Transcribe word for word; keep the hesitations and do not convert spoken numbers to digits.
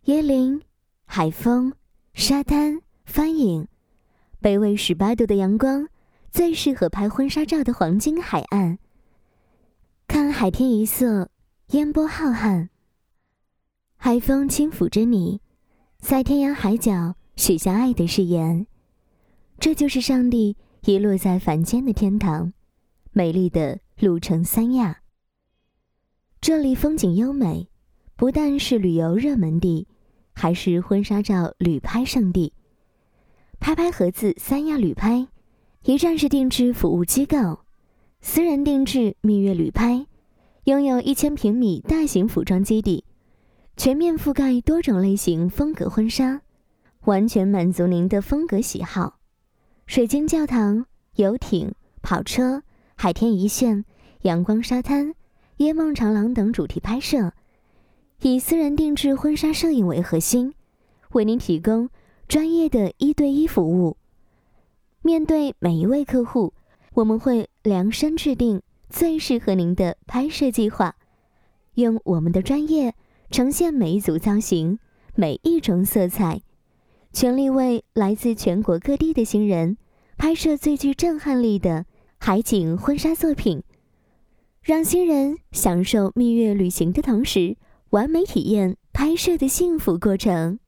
椰林、海风、沙滩、帆影，北纬十八度的阳光，最适合拍婚纱照的黄金海岸。看海天一色，烟波浩瀚，海风轻抚着你，在天涯海角许下爱的誓言。这就是上帝遗落在凡间的天堂，美丽的鹿城三亚。这里风景优美，不但是旅游热门地，还是婚纱照旅拍圣地。拍拍盒子三亚旅拍，一站式定制服务机构，私人定制蜜月旅拍，拥有一千平米大型服装基地，全面覆盖多种类型风格婚纱，完全满足您的风格喜好。水晶教堂、游艇、跑车、海天一线、阳光沙滩、椰梦长廊等主题拍摄，以私人定制婚纱摄影为核心，为您提供专业的一对一服务。面对每一位客户，我们会量身制定最适合您的拍摄计划，用我们的专业呈现每一组造型，每一种色彩，全力为来自全国各地的新人拍摄最具震撼力的海景婚纱作品，让新人享受蜜月旅行的同时，完美体验拍摄的幸福过程。